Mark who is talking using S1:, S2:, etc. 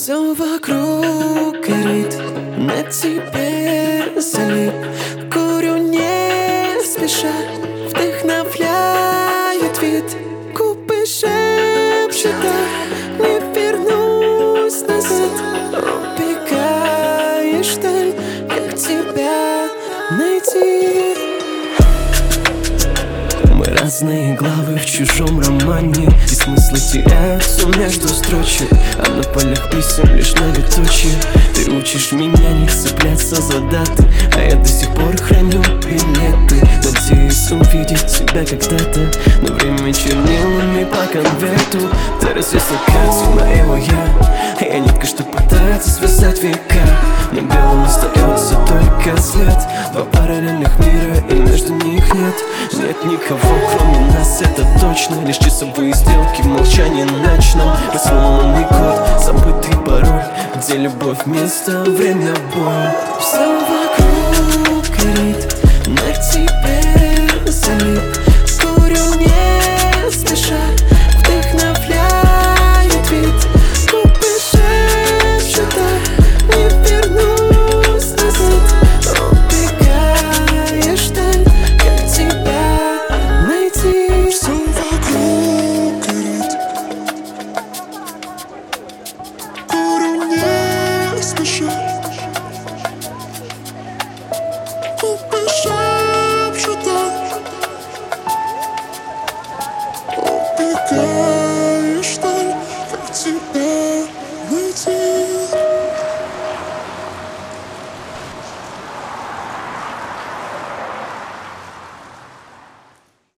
S1: Все вокруг горит, на тебе залип. Курю не спеша, вдохновляет вид. Губы шепчут, да, не вернусь назад. Убегаешь вдаль, как тебя найти? Мы разные главы в чужом романе, и смыслы теряются между строчек, а на полях писем лишь многоточие. Ты учишь меня не цепляться за даты, а я до сих пор храню билеты. Надеюсь увидеть тебя когда-то, но время чернилами по конверту. Ты развесил карте моего я, я нитка, что пытается связать века. На белом остается только свет, два параллельных мира, и между них нет никого, кроме нас, это точно. Лишь часовые стрелки в молчании ночном. Сломанный код, забытый пароль, где любовь вместо время боль. Все вокруг горит, на тебе залип. Курю не спеша, вдохновляет вид. Губы шепчут, да, не вернусь назад. Убегаешь вдаль, как тебя найти?
S2: Все вокруг горит, курю не спеша. Губы шепчут, да, убегай.